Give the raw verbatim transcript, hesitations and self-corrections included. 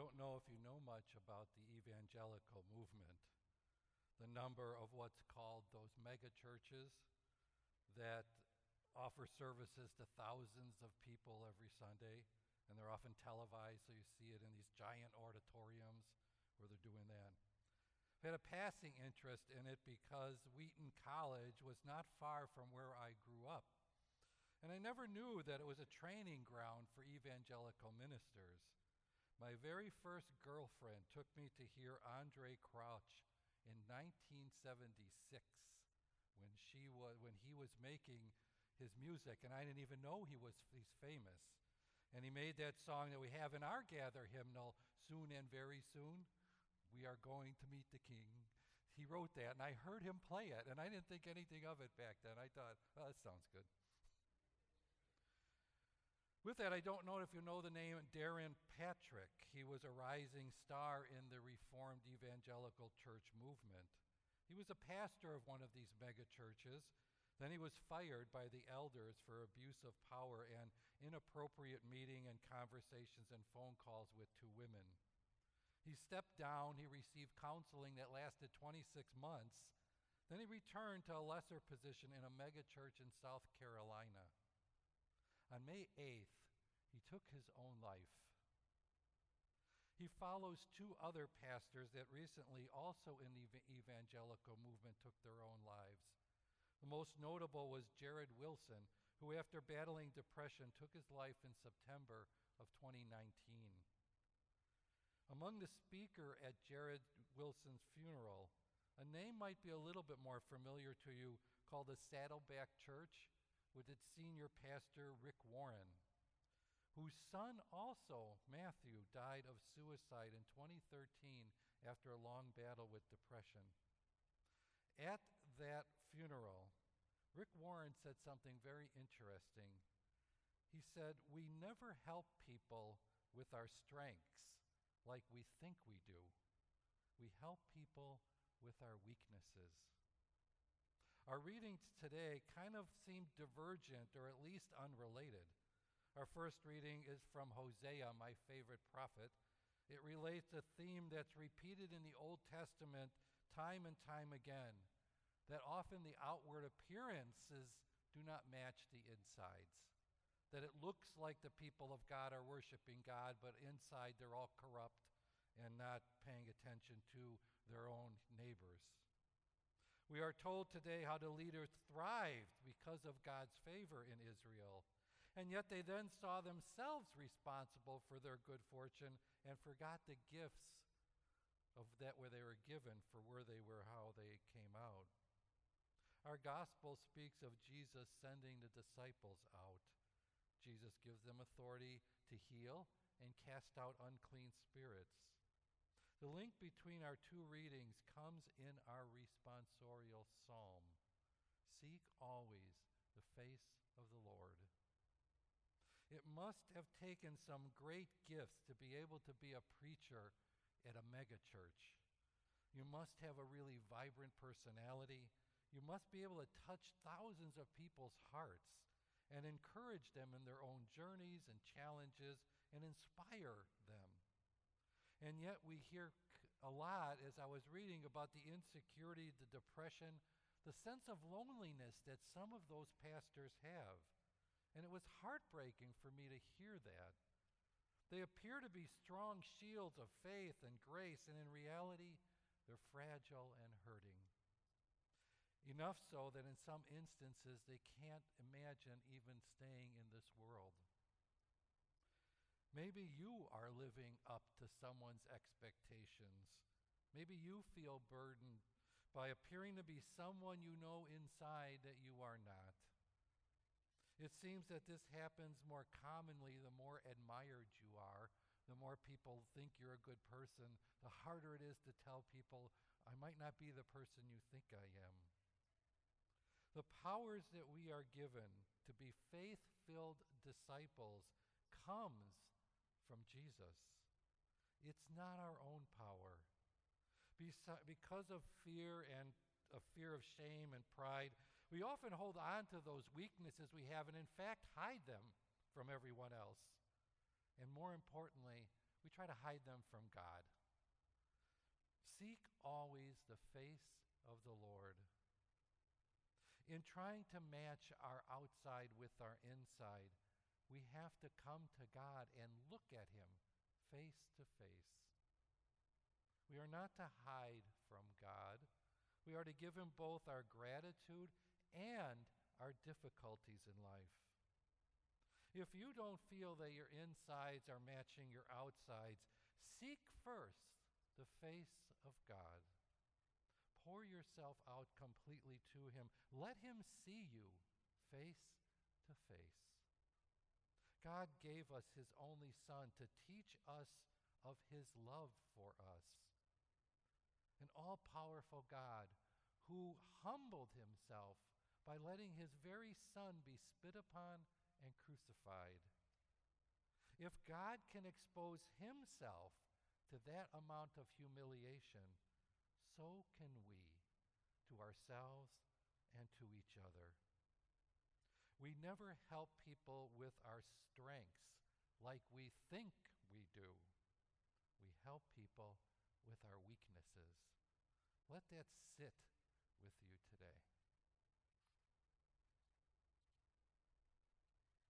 don't know if you know much about the evangelical movement, the number of what's called those mega churches that offer services to thousands of people every Sunday, and they're often televised, so you see it in these giant auditoriums where they're doing that. I had a passing interest in it because Wheaton College was not far from where I grew up. And I never knew that it was a training ground for evangelical ministers. My very first girlfriend took me to hear Andre Crouch in nineteen seventy-six when she was when he was making his music, and I didn't even know he was he's famous. And he made that song that we have in our Gather hymnal, Soon and Very Soon. We are going to meet the King. He wrote that, and I heard him play it, and I didn't think anything of it back then. I thought, oh, that sounds good. With that, I don't know if you know the name Darren Patrick. He was a rising star in the Reformed Evangelical Church movement. He was a pastor of one of these mega churches. Then he was fired by the elders for abuse of power and inappropriate meeting and conversations and phone calls with two women. He stepped down. He received counseling that lasted twenty-six months. Then he returned to a lesser position in a mega church in South Carolina. On May eighth, he took his own life. He follows two other pastors that recently, also in the evangelical movement, took their own lives. The most notable was Jared Wilson, who after battling depression took his life in September of twenty nineteen. Among the speaker at Jared Wilson's funeral, a name might be a little bit more familiar to you called the Saddleback Church, with its senior pastor, Rick Warren, whose son also, Matthew, died of suicide in twenty thirteen after a long battle with depression. At that funeral, Rick Warren said something very interesting. He said, "We never help people with our strengths like we think we do. We help people with our weaknesses." Our readings today kind of seem divergent or at least unrelated. Our first reading is from Hosea, my favorite prophet. It relates a theme that's repeated in the Old Testament time and time again, that often the outward appearances do not match the insides, that it looks like the people of God are worshiping God, but inside they're all corrupt and not paying attention to their own neighbors. We are told today how the leaders thrived because of God's favor in Israel, and yet they then saw themselves responsible for their good fortune and forgot the gifts of that where they were given for where they were, how they came out. Our gospel speaks of Jesus sending the disciples out. Jesus gives them authority to heal and cast out unclean spirits. The link between our two readings comes in our responsorial psalm. Seek always the face of the Lord. It must have taken some great gifts to be able to be a preacher at a megachurch. You must have a really vibrant personality. You must be able to touch thousands of people's hearts and encourage them in their own journeys and challenges and inspire them. And yet we hear a lot, as I was reading, about the insecurity, the depression, the sense of loneliness that some of those pastors have. And it was heartbreaking for me to hear that. They appear to be strong shields of faith and grace, and in reality, they're fragile and hurting. Enough so that in some instances they can't imagine even staying in this world. Maybe you are living up to someone's expectations. Maybe you feel burdened by appearing to be someone you know inside that you are not. It seems that this happens more commonly the more admired you are, the more people think you're a good person, the harder it is to tell people, I might not be the person you think I am. The powers that we are given to be faith-filled disciples comes from Jesus. It's not our own power. Besi- because of fear and a fear of shame and pride, we often hold on to those weaknesses we have and in fact hide them from everyone else. And more importantly, we try try to hide them from God. Seek always the face of the Lord. In trying to match our outside with our inside, we have to come to God and look at him face to face. We are not to hide from God. We are to give him both our gratitude and our difficulties in life. If you don't feel that your insides are matching your outsides, seek first the face of God. Pour yourself out completely to him. Let him see you face to face. God gave us his only Son to teach us of his love for us. An all-powerful God who humbled himself by letting his very Son be spit upon and crucified. If God can expose himself to that amount of humiliation, so can we, to ourselves and to each other. We never help people with our strengths like we think we do. We help people with our weaknesses. Let that sit with you today.